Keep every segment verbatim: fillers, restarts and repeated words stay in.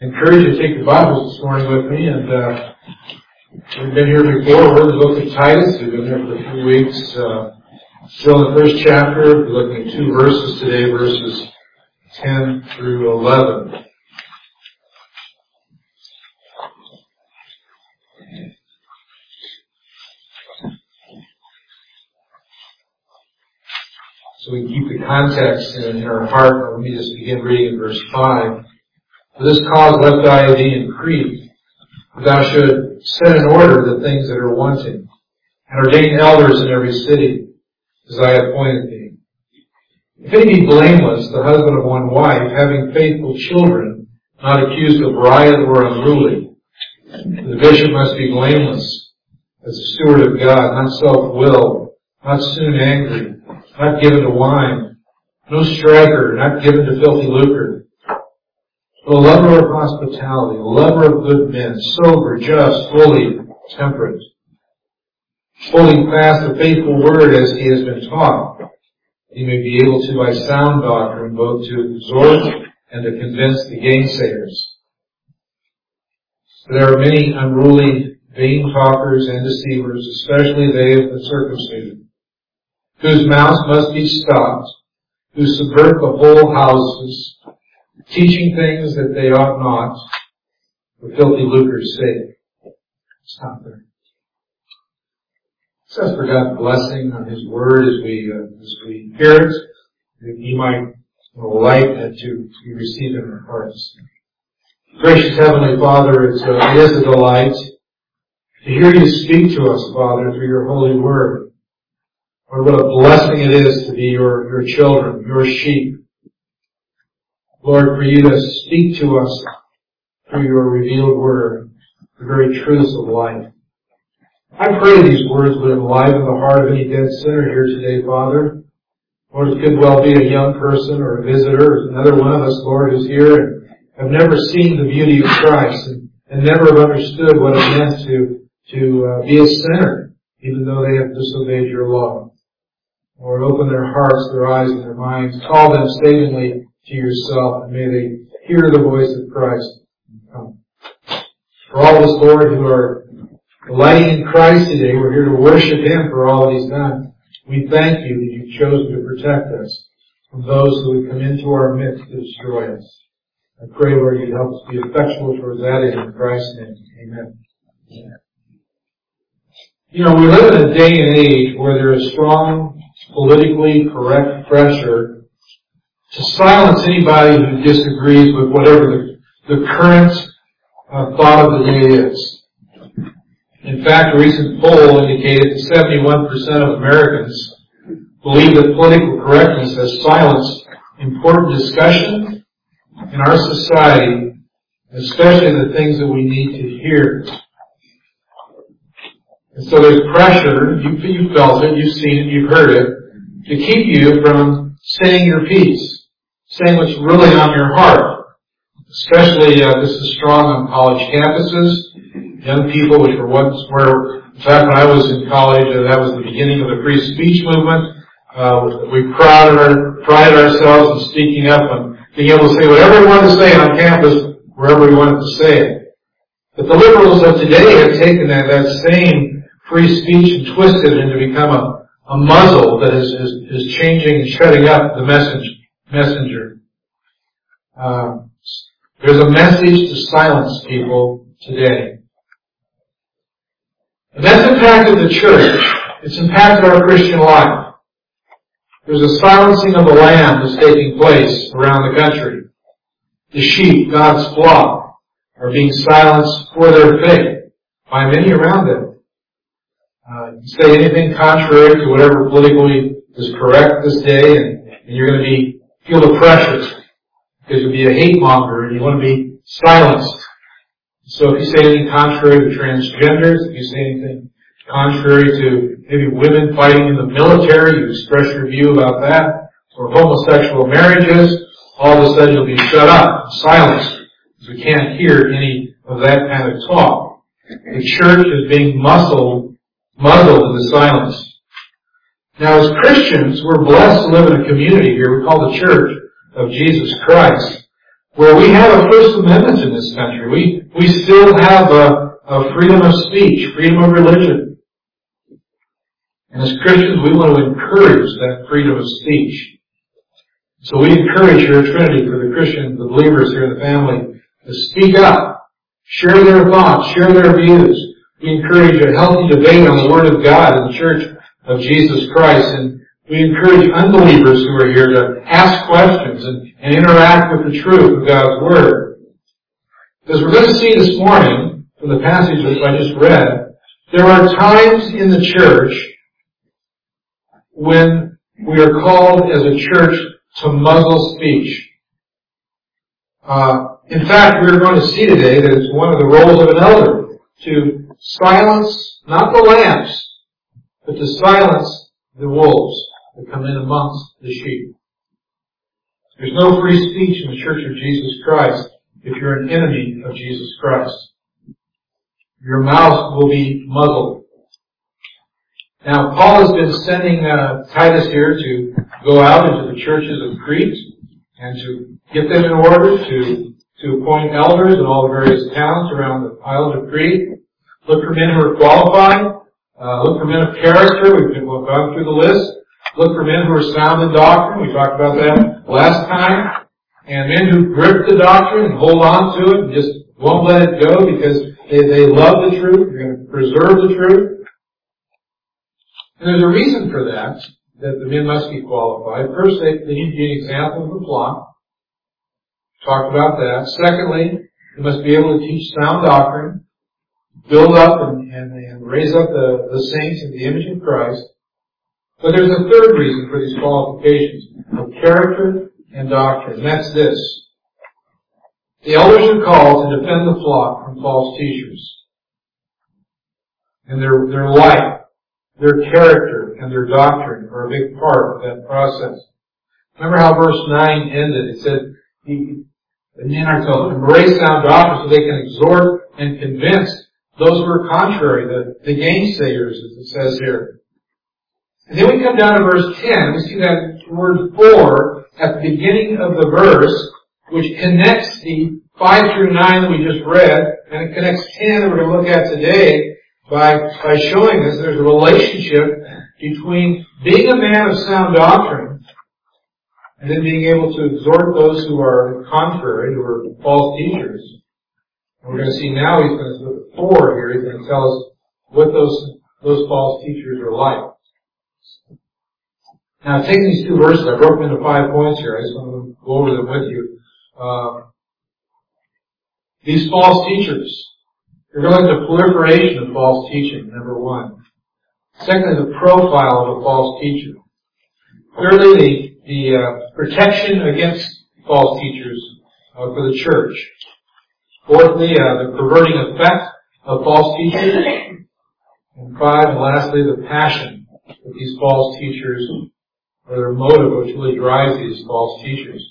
I encourage you to take your Bibles this morning with me, and uh, we've been here before. We're in the book of Titus. We've been here for a few weeks. Uh, still in the first chapter. We're looking at two verses today, verses ten through eleven. So we keep the context in, in our heart. Let me just begin reading in verse five. For this cause left I thee in Crete, that thou should set in order the things that are wanting, and ordain elders in every city, as I have appointed thee. If any be blameless, the husband of one wife, having faithful children, not accused of riot or unruly. The bishop must be blameless, as a steward of God, not self-willed, not soon angry, not given to wine, no striker, not given to filthy lucre, but a lover of hospitality, a lover of good men, sober, just, holy, temperate, holding fast the faithful word as he has been taught. He may be able to, by sound doctrine, both to exhort and to convince the gainsayers. For there are many unruly, vain talkers and deceivers, especially they of the circumcision, whose mouths must be stopped, who subvert the whole houses, teaching things that they ought not, for filthy lucre's sake. Stop there. Let's ask for God's blessing on His Word as we uh, as we hear it, that He might light it to be received in our hearts. Gracious Heavenly Father, it's a, it is a delight to hear You speak to us, Father, through Your holy Word. Lord, what a blessing it is to be Your Your children, Your sheep. Lord, for You to speak to us through Your revealed Word, the very truths of life. I pray these words would enliven the heart of any dead sinner here today, Father. Lord, it could well be a young person or a visitor, or another one of us, Lord, who's here and have never seen the beauty of Christ and, and never have understood what it meant to, to uh, be a sinner, even though they have disobeyed Your law. Lord, open their hearts, their eyes, and their minds. Call them savingly to Yourself, and may they hear the voice of Christ and come. For all of us, Lord, who are delighting in Christ today, we're here to worship Him for all that He's done. We thank You that You've chosen to protect us from those who would come into our midst to destroy us. I pray, Lord, You'd help us be effectual towards that end in Christ's name. Amen. Amen. You know, we live in a day and age where there is strong, politically correct pressure to silence anybody who disagrees with whatever the, the current uh, thought of the day is. In fact, a recent poll indicated that seventy-one percent of Americans believe that political correctness has silenced important discussion in our society, especially the things that we need to hear. And so there's pressure, you, you felt it, you've seen it, you've heard it, to keep you from saying your piece, saying what's really on your heart. Especially, uh, this is strong on college campuses. Young people, which were once where, in fact, when I was in college, uh, that was the beginning of the free speech movement. Uh, we prided, our, prided ourselves in speaking up and being able to say whatever we wanted to say on campus, wherever we wanted to say it. But the liberals of today have taken that, that same free speech and twisted it into become a, a muzzle that is, is, is changing and shutting up the message, messenger. Uh, there's a message to silence people today. And that's impacted the church. It's impacted our Christian life. There's a silencing of the lamb that's taking place around the country. The sheep, God's flock, are being silenced for their faith by many around them. Uh, you say anything contrary to whatever politically is correct this day, and, and you're going to be feel the pressure because you'll be a hate monger and you want to be silenced. So if you say anything contrary to transgenders, if you say anything contrary to maybe women fighting in the military, you express your view about that, or homosexual marriages, all of a sudden you'll be shut up, silenced, because we can't hear any of that kind of talk. The church is being muzzled, muzzled into silence. Now as Christians, we're blessed to live in a community here we call the Church of Jesus Christ, where we have a First Amendment in this country. We, we still have a, a freedom of speech, freedom of religion. And as Christians, we want to encourage that freedom of speech. So we encourage here at Trinity for the Christians, the believers here in the family, to speak up, share their thoughts, share their views. We encourage a healthy debate on the Word of God in the Church of Jesus Christ, and we encourage unbelievers who are here to ask questions and, and interact with the truth of God's Word. As we're going to see this morning from the passage that I just read, there are times in the church when we are called as a church to muzzle speech. Uh, in fact, we're going to see today that it's one of the roles of an elder to silence, not the lambs, but to silence the wolves that come in amongst the sheep. There's no free speech in the Church of Jesus Christ if you're an enemy of Jesus Christ. Your mouth will be muzzled. Now, Paul has been sending uh, Titus here to go out into the churches of Crete and to get them in order to, to appoint elders in all the various towns around the island of Crete. Look for men who are qualified. Uh, look for men of character. We've been, we've gone through the list. Look for men who are sound in doctrine. We talked about that last time. And men who grip the doctrine and hold on to it and just won't let it go because they, they love the truth. They're going to preserve the truth. And there's a reason for that, that the men must be qualified. First, they, they need to be an example of the flock. Talked about that. Secondly, they must be able to teach sound doctrine, build up and, and, and raise up the, the saints in the image of Christ. But there's a third reason for these qualifications of character and doctrine, and that's this. The elders are called to defend the flock from false teachers. And their, their life, their character, and their doctrine are a big part of that process. Remember how verse nine ended. It said, the men are to embrace sound doctrine so they can exhort and convince those who are contrary, the, the gainsayers, as it says here. And then we come down to verse ten. We see that word for at the beginning of the verse, which connects the five through nine that we just read, and it connects ten that we're going to look at today by, by showing us there's a relationship between being a man of sound doctrine and then being able to exhort those who are contrary, who are false teachers. And we're going to see now he's going to look at four here. He's going to tell us what those, those false teachers are like. Now, taking these two verses, I broke them into five points here. I just want to go over them with you. Uh, these false teachers. You're going to look at the proliferation of false teaching, number one. Secondly, the profile of a false teacher. Thirdly, the, the uh, protection against false teachers uh, for the church. Fourthly, uh, the perverting effect of false teachers. And five, and lastly, the passion that these false teachers, or their motive which really drives these false teachers.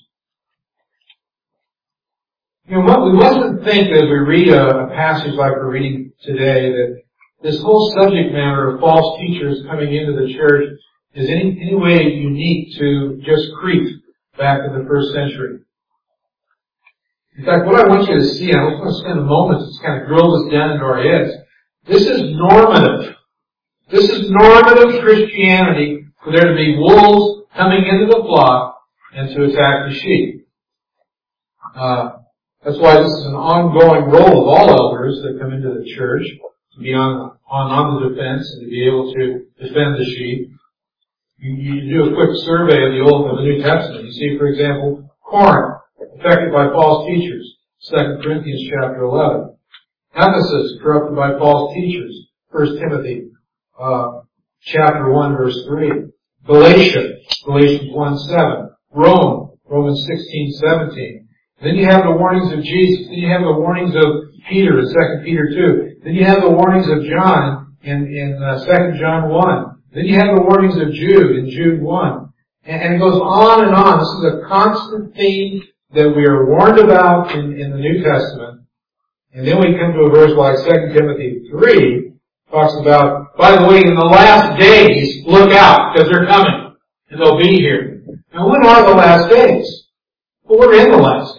You know, what we mustn't think as we read a, a passage like we're reading today that this whole subject matter of false teachers coming into the church is any, any way unique to just Crete back in the first century. In fact, what I want you to see, and I just want to spend a moment to just kind of drill this down into our heads. This is normative. This is normative Christianity for there to be wolves coming into the flock and to attack the sheep. Uh, that's why this is an ongoing role of all elders that come into the church, to be on, on, on the defense and to be able to defend the sheep. You, you do a quick survey of the Old and the New Testament. You see, for example, Corinth, affected by false teachers, Second Corinthians chapter eleven. Ephesus, corrupted by false teachers, First Timothy uh, chapter one, verse three. Galatia, Galatians one, seven. Rome, Romans sixteen, seventeen. Then you have the warnings of Jesus. Then you have the warnings of Peter in Second Peter two. Then you have the warnings of John in, in uh, Second John one. Then you have the warnings of Jude in Jude one. And, and it goes on and on. This is a constant theme that we are warned about in, in the New Testament. And then we come to a verse like Second Timothy three, talks about, by the way, in the last days, look out, because they're coming, and they'll be here. Now, when are the last days? Well, we're in the last days.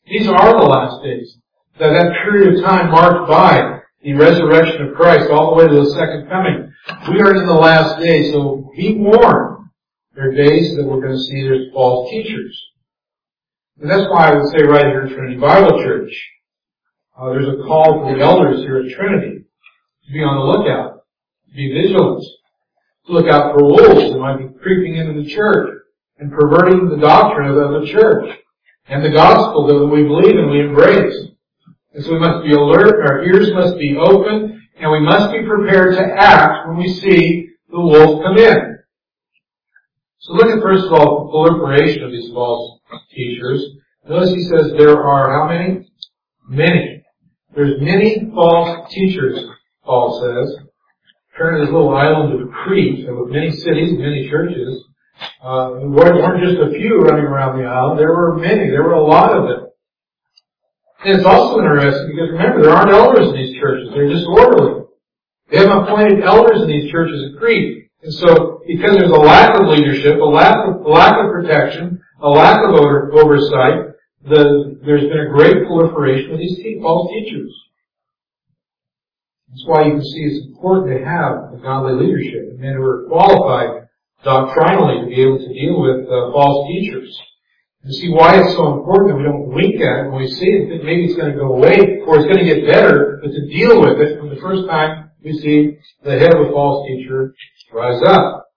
These are the last days. That, that period of time marked by the resurrection of Christ all the way to the second coming. We are in the last days, so be warned. There are days that we're going to see there's false teachers. And that's why I would say right here at Trinity Bible Church, uh, there's a call for the elders here at Trinity to be on the lookout, to be vigilant, to look out for wolves that might be creeping into the church and perverting the doctrine of the church and the gospel that we believe and we embrace. And so we must be alert, our ears must be open, and we must be prepared to act when we see the wolf come in. So look at, first of all, the proliferation of these false teachers. Notice he says there are how many? Many. There's many false teachers, Paul says. Turn to this little island of Crete, with many cities, many churches. Uh, there weren't just a few running around the island. There were many. There were a lot of them. And it's also interesting because remember, there aren't elders in these churches. They're disorderly. They haven't appointed elders in these churches at Crete. And so, because there's a lack of leadership, a lack of, a lack of protection, a lack of over, oversight, the, there's been a great proliferation of these te- false teachers. That's why you can see it's important to have a godly leadership, men who are qualified doctrinally to be able to deal with uh, false teachers. You see why it's so important that we don't wink at it when we see it, that maybe it's going to go away or it's going to get better, but to deal with it from the first time we see the head of a false teacher rise up.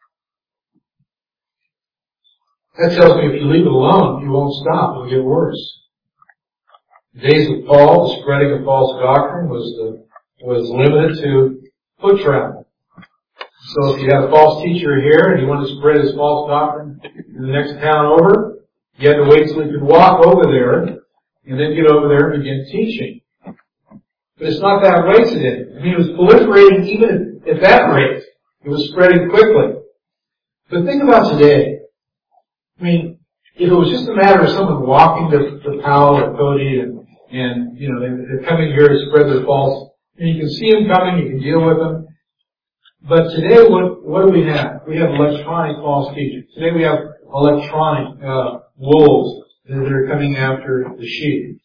That tells me if you leave it alone, you won't stop. It'll get worse. The days of Paul, the spreading of false doctrine was the, was limited to foot travel. So if you had a false teacher here and you want to spread his false doctrine in the next town over, you had to wait till he could walk over there and then get over there and begin teaching. But it's not that way today. I mean, it was proliferating even at that rate. It was spreading quickly. But think about today. I mean, if it was just a matter of someone walking to, to Powell or Cody and, and you know, they, they're coming here to spread their false, and you can see them coming, you can deal with them. But today, what, what do we have? We have electronic false teachers. Today we have electronic, uh, wolves that are coming after the sheep.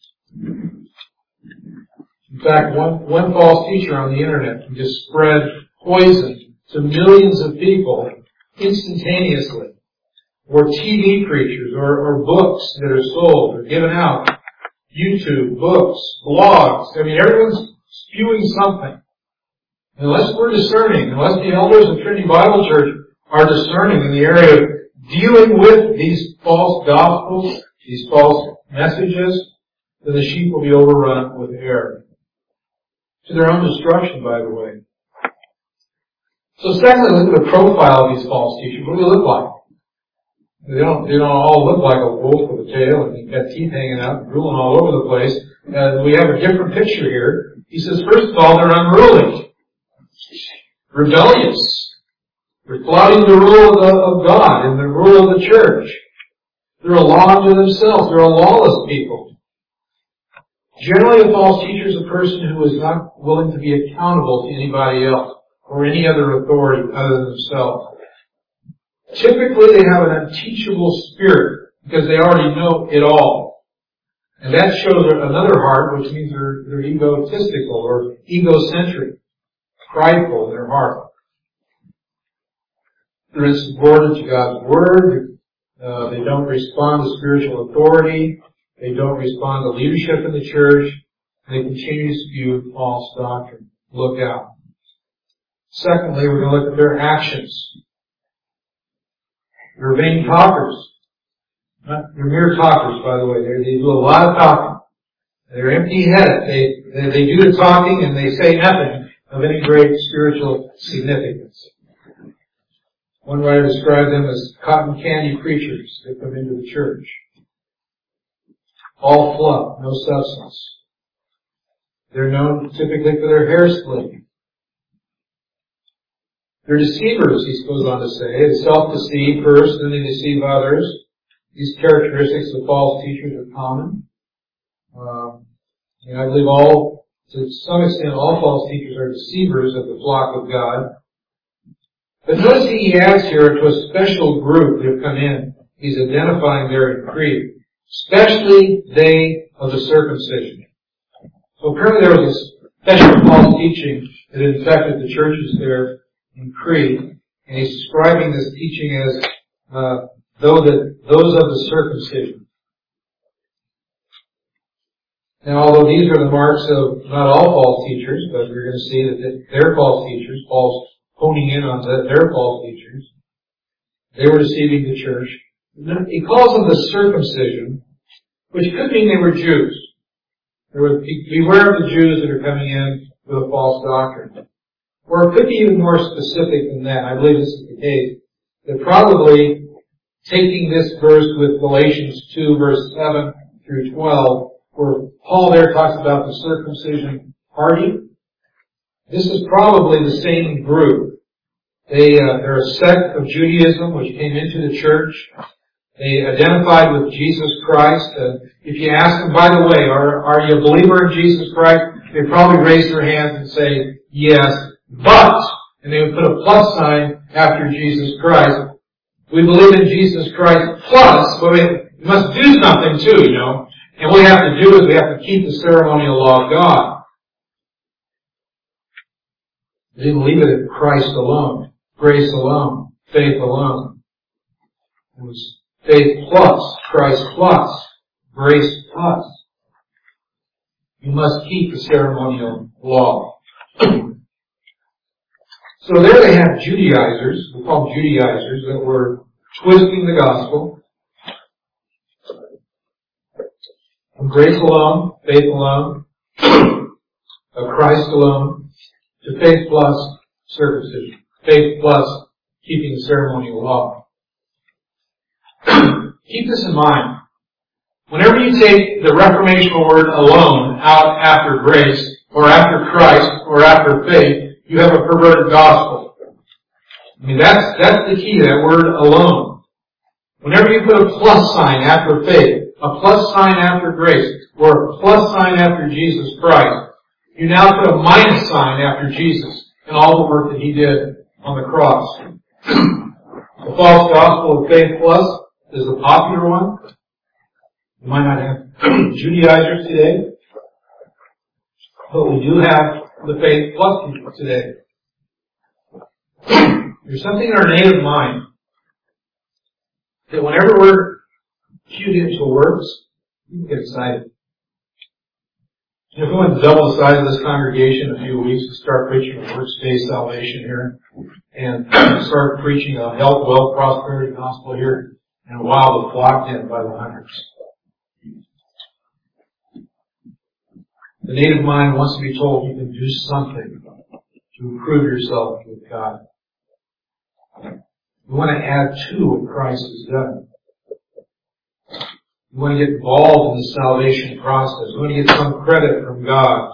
In fact, one, one false teacher on the internet can just spread poison to millions of people instantaneously. Or T V preachers, or, or books that are sold or given out. YouTube, books, blogs. I mean, everyone's spewing something. Unless we're discerning, unless the elders of Trinity Bible Church are discerning in the area of dealing with these false gospels, these false messages, then the sheep will be overrun with error. To their own destruction, by the way. So secondly, look at the profile of these false teachers. What do they look like? They don't, they don't all look like a wolf with a tail and they've got teeth hanging out and drooling all over the place. Uh, we have a different picture here. He says, first of all, they're unruly. Rebellious. They're flouting the rule of, the, of God and the rule of the church. They're a law unto themselves. They're a lawless people. Generally, a false teacher is a person who is not willing to be accountable to anybody else or any other authority other than themselves. Typically, they have an unteachable spirit because they already know it all. And that shows another heart, which means they're, they're egotistical or egocentric, prideful in their heart. They're insubordinate to God's Word. Uh, they don't respond to spiritual authority. They don't respond to leadership in the church. They continue to spew false doctrine. Look out. Secondly, we're going to look at their actions. They're vain talkers. Not, they're mere talkers, by the way. They're, they do a lot of talking. They're empty-headed. They, they, they do the talking and they say nothing of any great spiritual significance. One writer described them as cotton candy preachers that come into the church. All fluff, no substance. They're known typically for their hair splitting. They're deceivers, he goes on to say. They self-deceive first, then they deceive others. These characteristics of false teachers are common. Um, and I believe all, to some extent, all false teachers are deceivers of the flock of God. But notice he adds here to a special group that have come in. He's identifying there in Crete. especially they of the circumcision. So apparently there was a special false teaching that infected the churches there in Crete, and he's describing this teaching as uh, though that those of the circumcision. Now, although these are the marks of not all false teachers, but we're going to see that they're false teachers, Paul's honing in on their false teachers. They were deceiving the church. He calls them the circumcision, which could mean they were Jews. There would be, beware of the Jews that are coming in with a false doctrine. Or it could be even more specific than that. I believe this is the case. They're probably taking this verse with Galatians two, verse seven through twelve, where Paul there talks about the circumcision party. This is probably the same group. They, uh, they're a sect of Judaism which came into the church. They identified with Jesus Christ. Uh, if you ask them, by the way, are, are you a believer in Jesus Christ? They'd probably raise their hands and say, yes, but, and they would put a plus sign after Jesus Christ. We believe in Jesus Christ plus, but we must do something too, you know. And what we have to do is we have to keep the ceremonial law of God. They didn't leave it at Christ alone, grace alone, faith alone. It was faith plus, Christ plus, grace plus. You must keep the ceremonial law. So there they have Judaizers, we call them Judaizers, that were twisting the gospel. From grace alone, faith alone, of Christ alone, to faith plus circumcision. Faith plus keeping the ceremonial law. Keep this in mind. Whenever you take the reformational word alone out after grace, or after Christ, or after faith, you have a perverted gospel. I mean, that's, that's the key, that word alone. Whenever you put a plus sign after faith, a plus sign after grace, or a plus sign after Jesus Christ, you now put a minus sign after Jesus and all the work that He did on the cross. The false gospel of faith plus is a popular one. You might not have Judaizers today, but we do have the faith plus people today. There's something in our native mind that whenever we're cued into works, we can get excited. You know, if we went to double the size of this congregation in a few weeks and start preaching a works-based salvation here, and start preaching a health, wealth, prosperity gospel here, and wow, the flocked in by the hundreds. The native mind wants to be told you can do something to improve yourself with God. You want to add to what Christ has done. You want to get involved in the salvation process. You want to get some credit from God.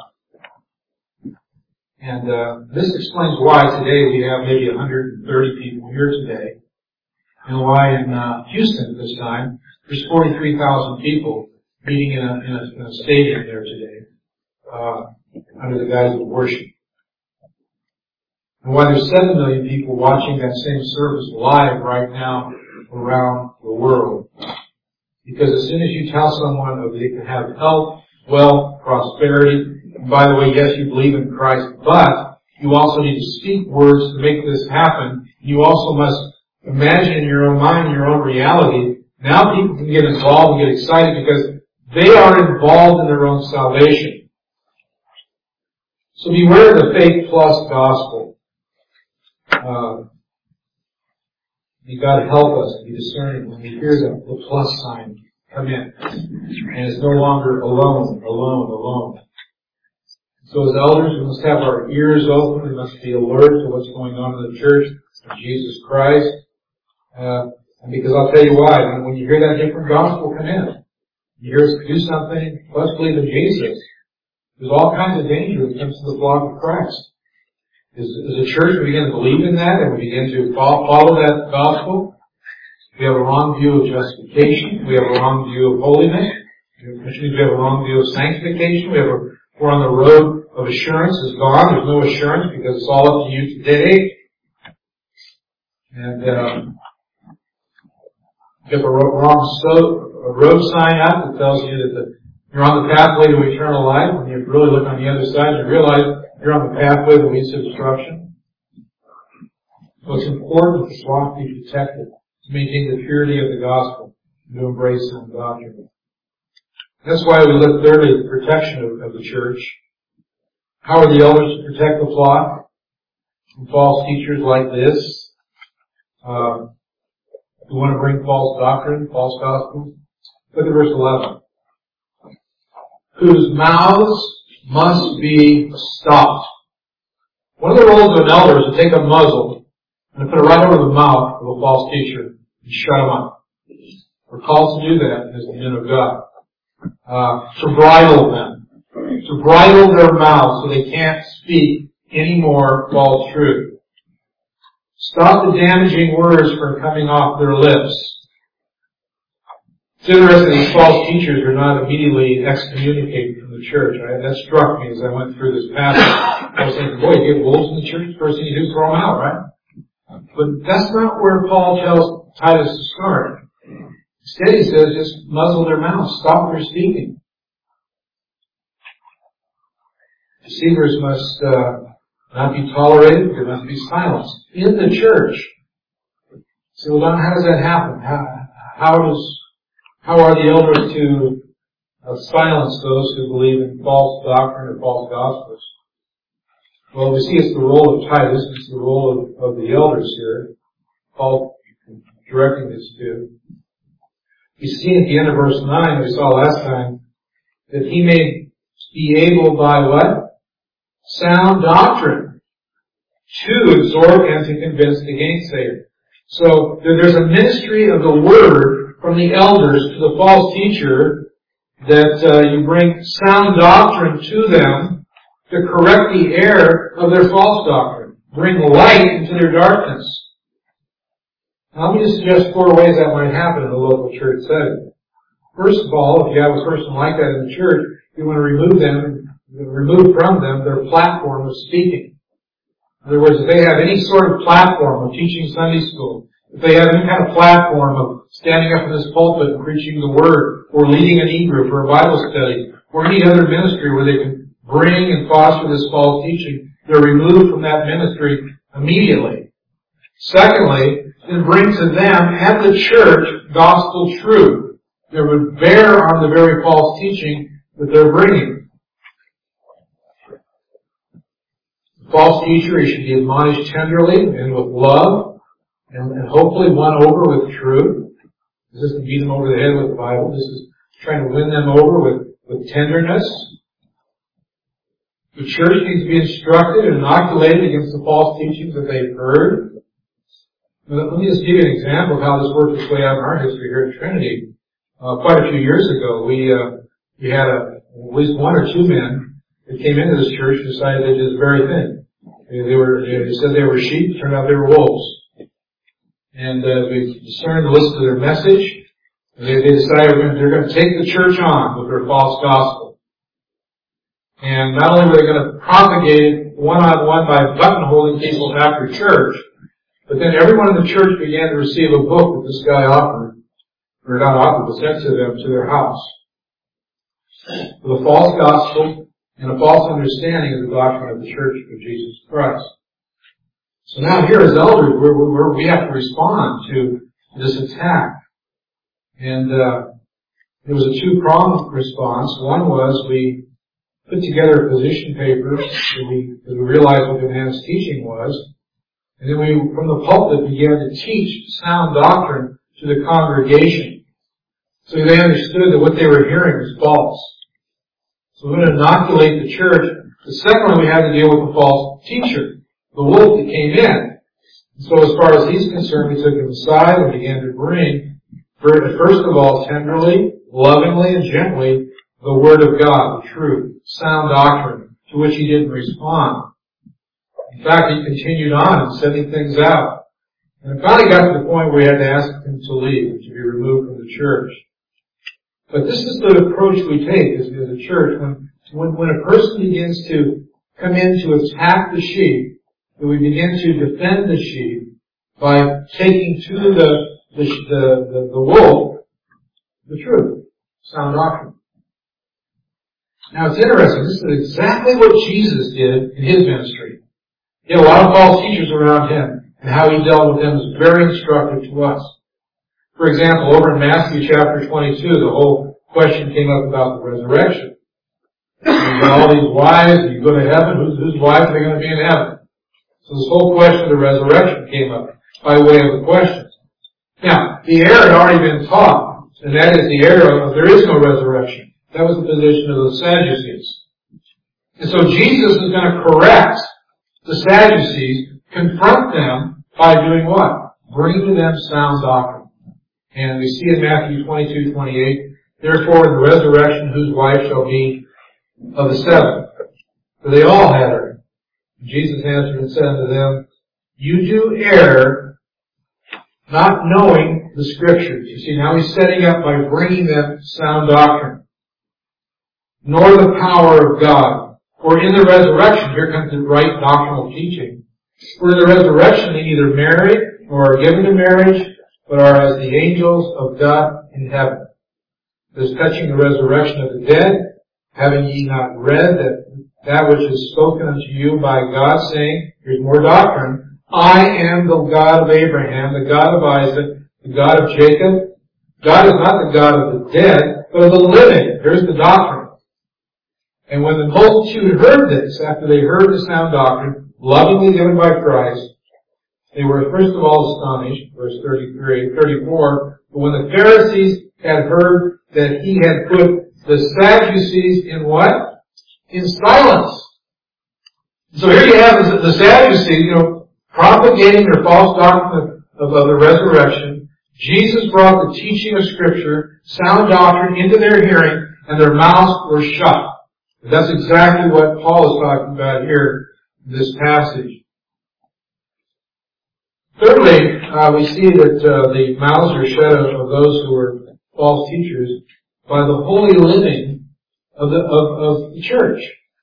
And uh, this explains why today we have maybe one hundred thirty people here today, and why in uh, Houston at this time there's forty-three thousand people meeting in a, in a, in a stadium there today. Uh, under the guise of worship. And why there's seven million people watching that same service live right now around the world. Because as soon as you tell someone that they can have health, wealth, prosperity, and by the way, yes, you believe in Christ, but you also need to speak words to make this happen. You also must imagine in your own mind, in your own reality. Now people can get involved and get excited because they are involved in their own salvation. So beware of the faith plus gospel. Uh, you got to help us to be discerning when we hear the, the plus sign come in, and it's no longer alone, alone, alone. So as elders, we must have our ears open. We must be alert to what's going on in the church of Jesus Christ. Uh, and because I'll tell you why, when you hear that different gospel come in, you hear us do something, let's believe in Jesus. There's all kinds of danger that comes to the flock of Christ. As, as a church, we begin to believe in that and we begin to follow, follow that gospel. We have a wrong view of justification. We have a wrong view of holiness, which means we have a wrong view of sanctification. We have a, we're on the road of assurance. It's gone. There's no assurance because it's all up to you today. And um, You have a wrong so, a road sign out that tells you that the, you're on the pathway to eternal life. When you really look on the other side, you realize you're on the pathway that leads to destruction. So it's important for the flock to be protected, to maintain the purity of the gospel, and to embrace sound doctrine. That's why we look thirdly at the protection of, of the church. How are the elders to protect the flock from false teachers like this? Uh, who want to bring false doctrine, false gospels? Look at verse eleven. Whose mouths must be stopped. One of the roles of an elder is to take a muzzle and put it right over the mouth of a false teacher and shut him up. We're called to do that as the men of God. Uh, to bridle them. To bridle their mouths so they can't speak any more false truth. Stop the damaging words from coming off their lips. It's interesting that these false teachers are not immediately excommunicated from the church. Right? That struck me as I went through this passage. I was thinking, boy, you get wolves in the church, first thing you do is throw them out, right? But that's not where Paul tells Titus to start. Instead, he says, just muzzle their mouths, stop their speaking. Deceivers must uh, not be tolerated, they must be silenced in the church. So, well, how does that happen? How, how does How are the elders to uh, silence those who believe in false doctrine or false gospels? Well, we see it's the role of Titus, it's the role of, of the elders here. Paul directing this to. We see at the end of verse nine, we saw last time, that he may be able by what? Sound doctrine to exhort and to convince the gainsayer. So there's a ministry of the word from the elders to the false teacher that uh, you bring sound doctrine to them to correct the error of their false doctrine. Bring light into their darkness. Now let me just suggest four ways that might happen in a local church setting. First of all, if you have a person like that in the church, you want to remove them, remove from them their platform of speaking. In other words, if they have any sort of platform of teaching Sunday school, if they have any kind of platform of standing up in this pulpit and preaching the Word, or leading an e-group or a Bible study, or any other ministry where they can bring and foster this false teaching, they're removed from that ministry immediately. Secondly, then bring to them and the church gospel truth that would bear on the very false teaching that they're bringing. The false teacher, he should be admonished tenderly and with love, and, and hopefully won over with truth. This isn't beat them over the head with the Bible. This is trying to win them over with, with tenderness. The church needs to be instructed and inoculated against the false teachings that they've heard. Let me just give you an example of how this worked its way out in our history here at Trinity. Uh, quite a few years ago, we uh, we had a, at least one or two men that came into this church and decided they did this very thing. They, they were they said they were sheep, turned out they were wolves. And uh, we discerned, listened to their message. They, they decided they're going to take the church on with their false gospel. And not only were they going to propagate it one-on-one by buttonholing people after church, but then everyone in the church began to receive a book that this guy offered, or not offered, but sent to them to their house, with a false gospel and a false understanding of the doctrine of the Church of Jesus Christ. So now here as elders, we're, we're, we have to respond to this attack. And uh, there was a two-pronged response. One was we put together a position paper that we, that we realized what the man's teaching was. And then we, from the pulpit, began to teach sound doctrine to the congregation. So they understood that what they were hearing was false. So we're going to inoculate the church. The second one, we had to deal with the false teacher, the wolf that came in. So as far as he's concerned, we took him aside and began to bring, first of all, tenderly, lovingly, and gently, the Word of God, the truth, sound doctrine, to which he didn't respond. In fact, he continued on, sending things out. And it finally got to the point where we had to ask him to leave, to be removed from the church. But this is the approach we take as, as a church. When, when, when a person begins to come in to attack the sheep, that we begin to defend the sheep by taking to the, the, the, the, the wolf the truth, sound doctrine. Now it's interesting, this is exactly what Jesus did in His ministry. He had a lot of false teachers around Him, and how He dealt with them is very instructive to us. For example, over in Matthew chapter twenty-two, the whole question came up about the resurrection. You've got all these wives, you go to heaven, whose, whose wives are they going to be in heaven? So this whole question of the resurrection came up by way of the question. Now, the error had already been taught, and that is the error of there is no resurrection. That was the position of the Sadducees. And so Jesus is going to correct the Sadducees, confront them by doing what? Bringing to them sound doctrine. And we see in Matthew twenty-two twenty-eight, therefore in the resurrection whose wife shall be of the seven? For they all had her. And Jesus answered and said unto them, you do err, not knowing the Scriptures. You see, now He's setting up by bringing them sound doctrine. Nor the power of God. For in the resurrection, here comes the right doctrinal teaching. For in the resurrection they neither marry nor are given to marriage, but are as the angels of God in heaven. This touching the resurrection of the dead, having ye not read that that which is spoken unto you by God, saying, here's more doctrine, I am the God of Abraham, the God of Isaac, the God of Jacob. God is not the God of the dead, but of the living. Here's the doctrine. And when the multitude heard this, after they heard the sound doctrine, lovingly given by Christ, they were first of all astonished, verse thirty-three, thirty-four, but when the Pharisees had heard that He had put the Sadducees in what? In silence. So here you have the Sadducees, you know, propagating their false doctrine of, of the resurrection. Jesus brought the teaching of Scripture, sound doctrine, into their hearing, and their mouths were shut. That's exactly what Paul is talking about here in this passage. Thirdly, uh, we see that uh, the mouths are shut of, of those who are false teachers by the holy living of the of, of the church.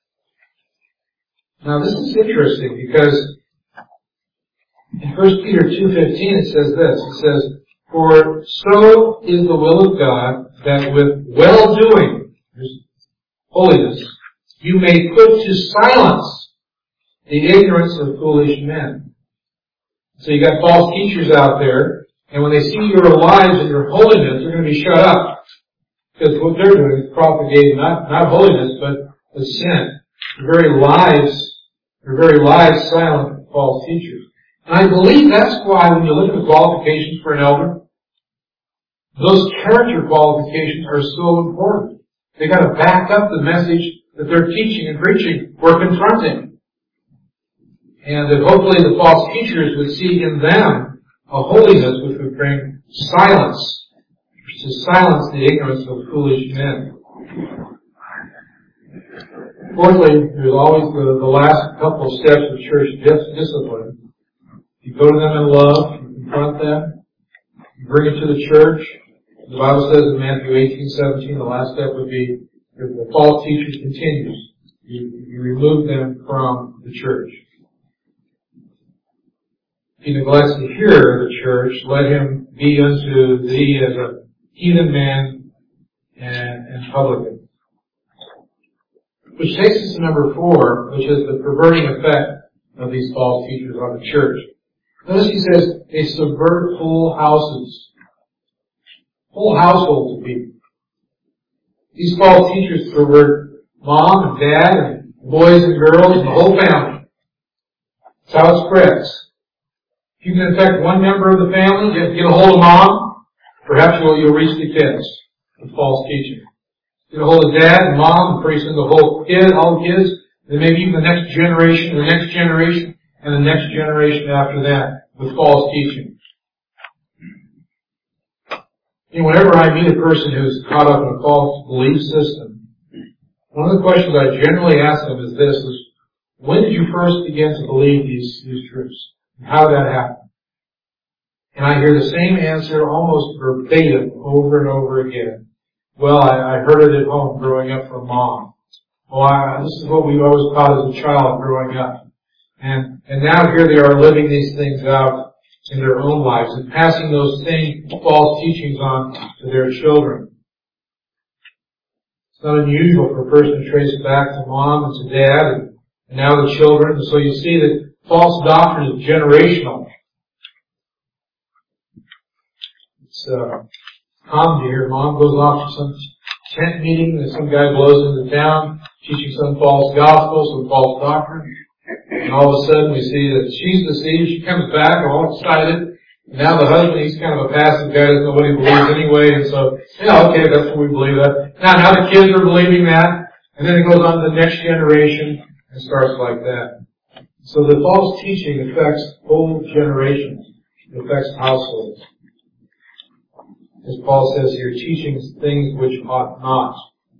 Now this is interesting because in First Peter two fifteen it says this. It says, for so is the will of God that with well-doing, holiness, you may put to silence the ignorance of foolish men. So you got false teachers out there, and when they see your lives and your holiness, they're going to be shut up. Because what they're doing is propagating not, not holiness, but, but sin. Their very lives, their very lives silent false teachers. And I believe that's why when you look at the qualifications for an elder, those character qualifications are so important. They got to back up the message that they're teaching and preaching or confronting. And that hopefully the false teachers would see in them a holiness which would bring silence, to silence the ignorance of foolish men. Fourthly, there's always the, the last couple of steps of church discipline. You go to them in love, you confront them, you bring it to the church. The Bible says in Matthew eighteen seventeen, the last step would be, if the false teacher continues, you, you remove them from the church. If he neglects to hear the church, let him be unto thee as a heathen man and, and publican. Which takes us to number four, which is the perverting effect of these false teachers on the church. Notice he says they subvert whole houses, whole households of people. These false teachers pervert mom and dad and boys and girls and the whole family. That's how it spreads. If you can infect one member of the family, get, get a hold of mom, perhaps you'll, you'll reach the kids with false teaching. Get a hold of dad and mom, and pretty soon the whole kid, all the kids, and maybe even the next generation, the next generation, and the next generation after that with false teaching. You know, whenever I meet a person who's caught up in a false belief system, one of the questions I generally ask them is this, is, when did you first begin to believe these, these truths? How did that happen? And I hear the same answer almost verbatim over and over again. Well, I, I heard it at home growing up from mom. Oh, I, this is what we always taught as a child growing up. And, and now here they are living these things out in their own lives and passing those same false teachings on to their children. It's not unusual for a person to trace it back to mom and to dad and, and now the children. And so you see that false doctrine is generational. It's uh, common to hear mom goes off to some tent meeting and some guy blows into town teaching some false gospel, some false doctrine. And all of a sudden we see that she's deceived, she comes back all excited. And now the husband, he's kind of a passive guy, doesn't know what he believes anyway, and so, yeah, okay, that's what we believe that. Now, now the kids are believing that, and then it goes on to the next generation, and starts like that. So the false teaching affects whole generations. It affects households. As Paul says here, teaching things which ought not.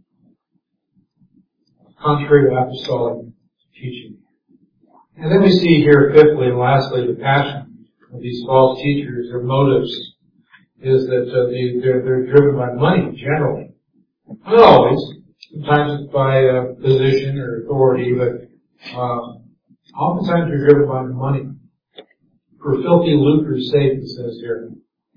Contrary to apostolic teaching. And then we see here, fifthly and lastly, the passion of these false teachers. Their motives is that uh, they, they're, they're driven by money, generally. Not always. Sometimes it's by uh, position or authority, but um, oftentimes they're driven by money. For filthy lucre's sake, it says here.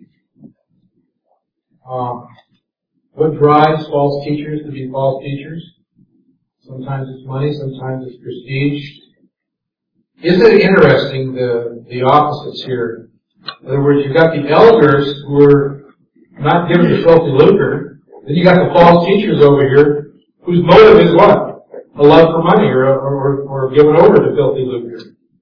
Um, what drives false teachers to be false teachers? Sometimes it's money, sometimes it's prestige. Isn't it interesting, the, the opposites here? In other words, you've got the elders who are not given to filthy lucre. Then you got the false teachers over here whose motive is what? A love for money or, or, or given over to filthy lucre.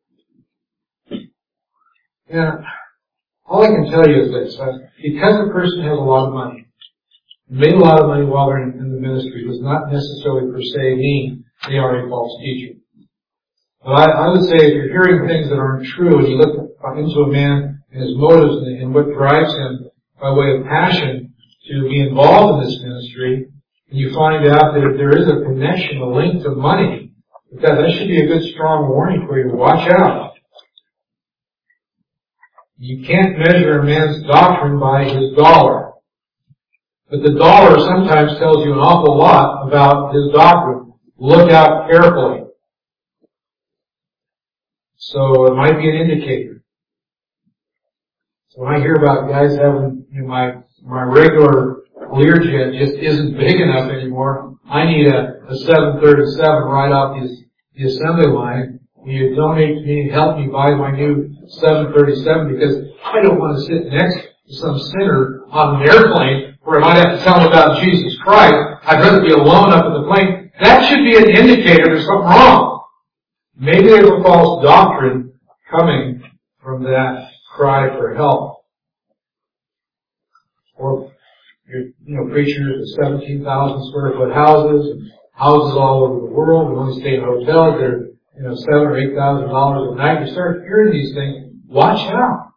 Yeah. All I can tell you is this. Uh, because a person has a lot of money, made a lot of money while they're in, in the ministry, does not necessarily per se mean they are a false teacher. But I, I would say if you're hearing things that aren't true and you look into a man and his motives and, and what drives him by way of passion to be involved in this ministry, and you find out that there is a connection, a link to money, that that should be a good strong warning for you to watch out. You can't measure a man's doctrine by his dollar. But the dollar sometimes tells you an awful lot about his doctrine. Look out carefully. So it might be an indicator. So when I hear about guys having, you know, my, my regular Learjet just isn't big enough anymore, I need a, a seven thirty-seven right off the, the assembly line. You donate to me, help me buy my new seven thirty-seven because I don't want to sit next to some sinner on an airplane where I might have to tell him about Jesus Christ. I'd rather be alone up in the plane. That should be an indicator there's something wrong. Maybe there's a false doctrine coming from that cry for help. Or, you know, preachers with seventeen thousand square foot houses, and houses all over the world, and only stay in hotels. They're, you know, seven or eight thousand dollars a night. You start hearing these things. Watch out.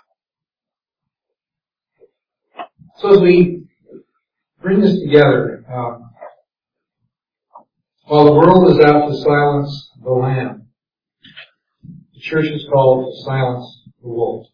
So as we bring this together, um, while the world is out to silence the Lamb, the church is called to silence the wolf.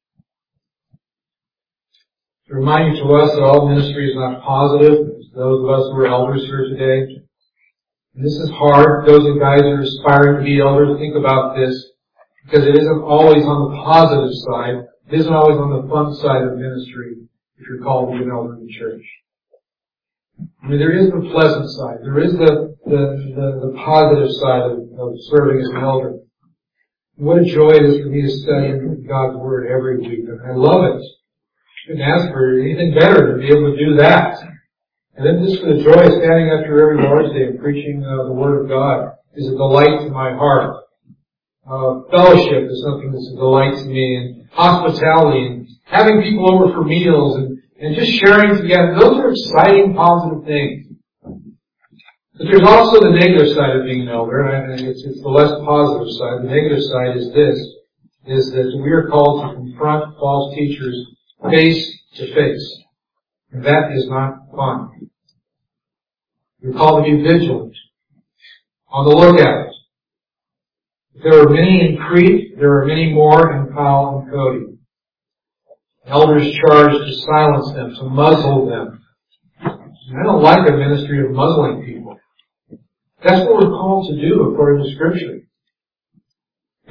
To remind you to us that all ministry is not positive. Those of us who are elders here today, and this is hard. Those of you guys who are aspiring to be elders, think about this, because it isn't always on the positive side. It isn't always on the fun side of ministry if you're called to be an elder in the church. I mean, there is the pleasant side. There is the the, the, the positive side of, of serving as an elder. And what a joy it is for me to study God's Word every week. And I love it. Couldn't ask for anything better to be able to do that. And then just for the joy of standing up here every Lord's Day and preaching uh, the Word of God is a delight to my heart. Uh, fellowship is something that's a delight to me, and hospitality, and having people over for meals, and, and just sharing together. Those are exciting, positive things. But there's also the negative side of being an elder, and it's, it's the less positive side. The negative side is this, is that we are called to confront false teachers face to face. And that is not fun. We're called to be vigilant, on the lookout. There are many in Crete, there are many more in Powell and Cody. Elders charged to silence them, to muzzle them. And I don't like a ministry of muzzling people. That's what we're called to do according to Scripture.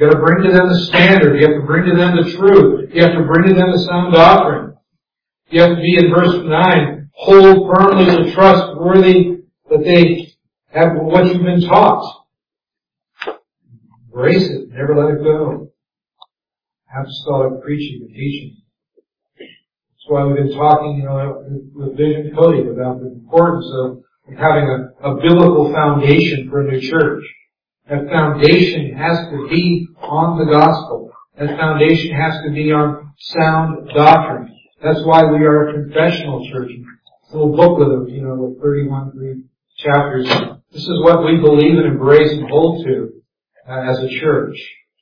You got to bring to them the standard. You have to bring to them the truth. You have to bring to them the sound doctrine. You have to be, in verse nine, hold firmly the trustworthy that they have what you've been taught. Embrace it. Never let it go. Apostolic preaching and teaching. That's why we've been talking, you know, with Vision Cody about the importance of having a, a biblical foundation for a new church. That foundation has to be on the gospel. That foundation has to be on sound doctrine. That's why we are a confessional church. A little booklet of, you know, with thirty-one three chapters. This is what we believe and embrace and hold to uh, as a church.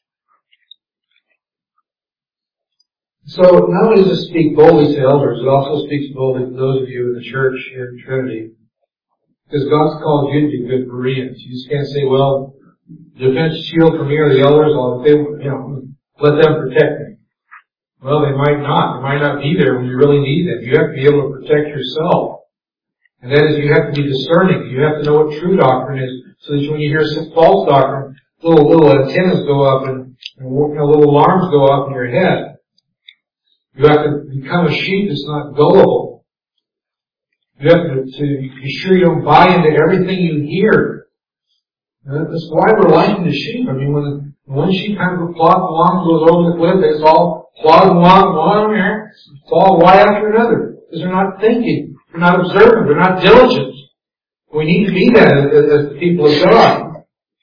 So not only does it speak boldly to elders, it also speaks boldly to those of you in the church here in Trinity. Because God's called you to be good Bereans. You just can't say, well, defense shield from here, the elders, I'll, they, you know, let them protect me. Well, they might not. They might not be there when you really need them. You have to be able to protect yourself. And that is, you have to be discerning. You have to know what true doctrine is, so that when you hear some false doctrine, little little antennas go up and, and you know, little alarms go up in your head. You have to become a sheep that's not gullible. You have to, to be sure you don't buy into everything you hear. That's why we're likened to sheep. I mean, when the, one sheep kind of plods along, goes over the cliff, it's all plodding along, along there, it's all one after another. Because they're not thinking, they're not observant, they're not diligent. We need to be that as, as the people of God.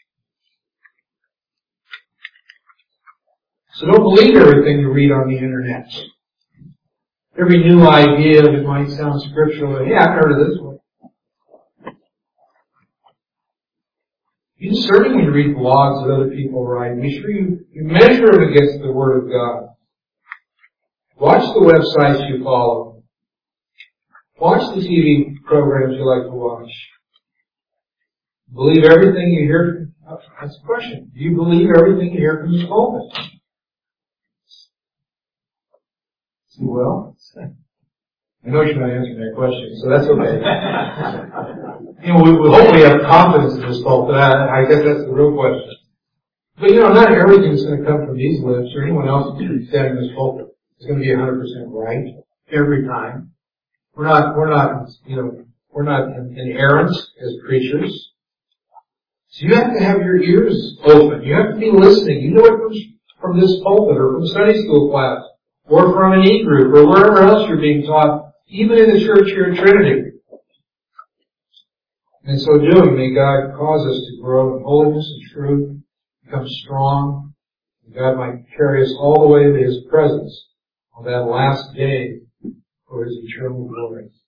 So don't believe everything you read on the internet. Every new idea that might sound scriptural, yeah, I've heard of this one. Be discerning when you read blogs that other people write. Be sure you, you measure them against the Word of God. Watch the websites you follow. Watch the T V programs you like to watch. Believe everything you hear. That's the question. Do you believe everything you hear from the pulpit? See, well, I know you're not answering that question, so that's okay. You know, we, we hopefully have confidence in this pulpit. I, I guess that's the real question. But you know, not everything's going to come from these lips or anyone else standing in this pulpit is going to be one hundred percent right every time. We're not, we're not, you know, we're not inerrant as preachers. So you have to have your ears open. You have to be listening. You know it comes from this pulpit or from Sunday school class or from an e-group or wherever else you're being taught, even in the church here in Trinity. And so doing, may God cause us to grow in holiness and truth, become strong, and God might carry us all the way to His presence on that last day for His eternal glory.